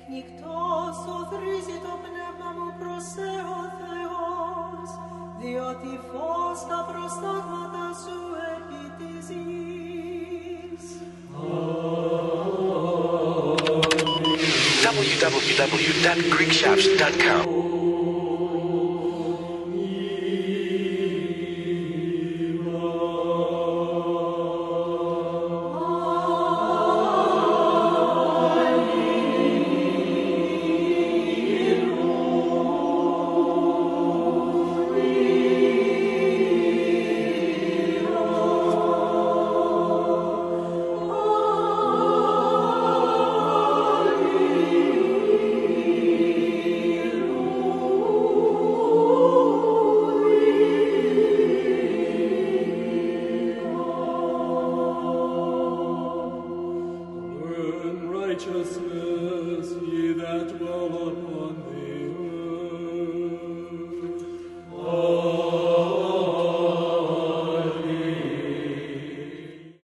Εκνικτός οθρίζει το πνεύμα μου προς σε ο Θεός, διότι φως τα προστάγματα σου επί της γης. www.greekshouts.com